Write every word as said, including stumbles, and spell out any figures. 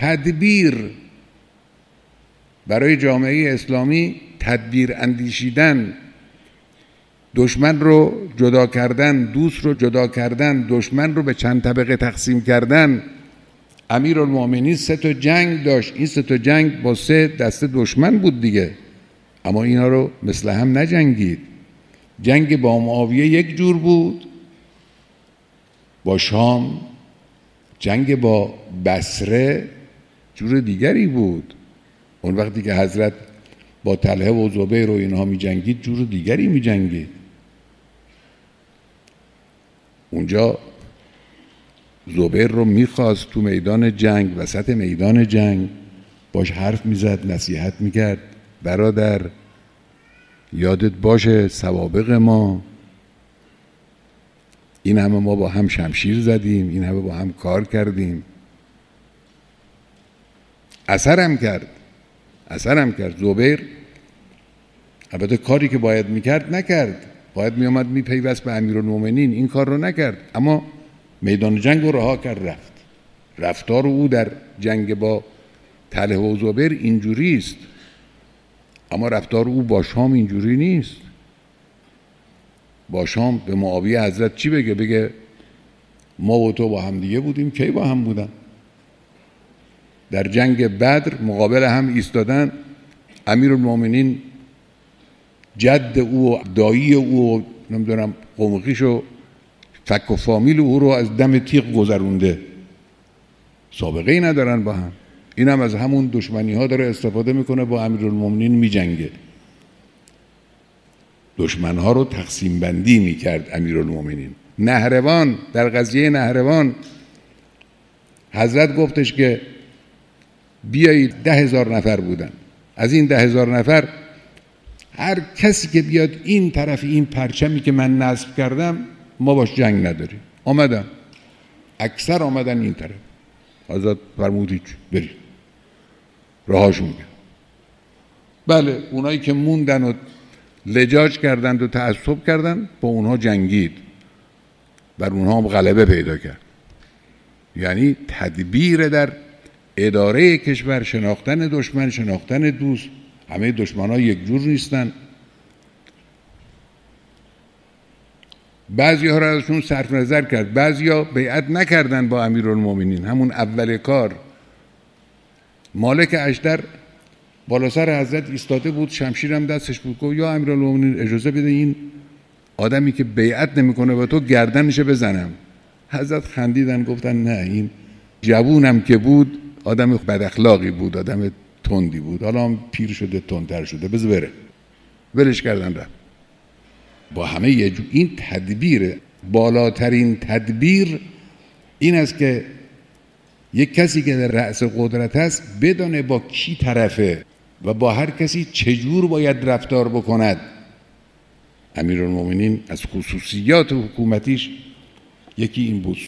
تدبیر برای جامعه اسلامی، تدبیر اندیشیدن، دشمن رو جدا کردن، دوست رو جدا کردن، دشمن رو به چند طبقه تقسیم کردن. امیرالمومنین سه تا جنگ داشت، این سه تا جنگ با سه دسته دشمن بود دیگه، اما اینا رو مثل هم نجنگید. جنگ با معاویه یک جور بود با شام، جنگ با بصره جور دیگری بود. اون وقتی که حضرت با طلحه و زبیر و اینها می جنگید جور دیگری می جنگید. اونجا زبیر رو میخواست تو میدان جنگ، وسط میدان جنگ باش حرف میزد، نصیحت میکرد، برادر یادت باشه سوابق ما، این همه ما با هم شمشیر زدیم، این همه با هم کار کردیم. اثرم کرد اثرم کرد زبیر البته کاری که باید میکرد نکرد، باید میامد میپیوست به امیرالمومنین، این کار رو نکرد، اما میدان جنگ رو رها کرد رفت. رفتار او در جنگ با طلحه و زبیر اینجوری است، اما رفتار او با شام اینجوری نیست. با شام به معاویه حضرت چی بگه؟ بگه ما و تو با هم دیگه بودیم؟ کی با هم بودن؟ در جنگ بدر مقابل هم ایستادن، امیرالمومنین جد او و دایی او و نمیدونم قوم خویش و فک و فامیل او رو از دم تیغ گذرونده، سابقه ای ندارن با هم. این هم از همون دشمنی ها داره استفاده میکنه، با امیرالمومنین میجنگه. دشمن ها رو تقسیم بندی میکرد امیرالمومنین. نهروان، در قضیه نهروان حضرت گفتش که بیایید، ده هزار نفر بودن، از این ده هزار نفر هر کسی که بیاد این طرف این پرچمی که من نصب کردم ما باش جنگ نداریم. آمدن، اکثر آمدن این طرف. حضرت فرمودید برید، راهاشون کرد. بله، اونایی که موندن و لجاج کردند و تعصب کردند با اونها جنگید، بر اونها غلبه پیدا کرد. یعنی تدبیر در اداره کشور، شناختن دشمن، شناختن دوست. همه دشمن ها یک جور نیستن. بعضی ها را ازشون صرف نظر کرد، بعضی ها بیعت نکردن با امیرالمومنین. همون اول کار مالک اشتر بالا سر حضرت ایستاده بود، شمشیرم دستش بود، گفت یا امیرالمومنین اجازه بده این آدمی که بیعت نمیکنه با تو گردنش بزنم. حضرت خندیدن، گفتن نه، این جوونم که بود آدم بد اخلاقی بود، آدم تندی بود، حالا هم پیر شده تندتر شده، بذار بره. ولش کردن رفت. با همه یه جو. این تدبیر، بالاترین تدبیر این است که یک کسی که در رأس قدرت است بدانه با کی طرفه و با هر کسی چجور باید رفتار بکند. امیرالمومنین از خصوصیات حکومتیش یکی این بود.